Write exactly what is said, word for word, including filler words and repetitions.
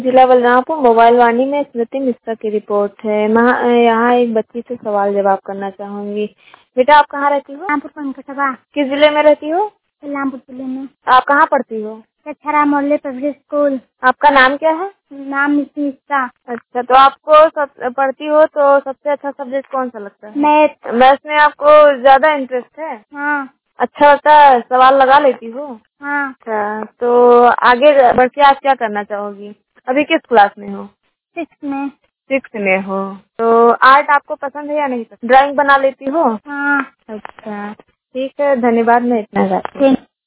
जिला बलरामपुर मोबाइल वाणी में स्मृति मिश्रा की रिपोर्ट है। मैं यहाँ एक बच्ची से सवाल जवाब करना चाहूंगी। बेटा आप कहाँ रहती हो? रामपुर पंकटवा। किस जिले में रहती हो? बलरामपुर जिले में। आप कहाँ पढ़ती हो? छरा मोहल्ले पब्लिक स्कूल। आपका नाम क्या है? नाम स्मृति मिश्रा। अच्छा, तो आपको सब पढ़ती हो तो सबसे अच्छा सब्जेक्ट कौन सा लगता है? मैथ। मैथ में आपको ज्यादा इंटरेस्ट है? हाँ। अच्छा होता है, सवाल लगा लेती हो? हाँ। अच्छा, तो आगे बढ़ के आप क्या करना चाहोगी? अभी किस क्लास में हो? सिक्स में। सिक्स में हो। तो आर्ट आपको पसंद है या नहीं पसंद? ड्राइंग बना लेती हो? हाँ। अच्छा, ठीक है, धन्यवाद, मैं इतना जाती हूँ।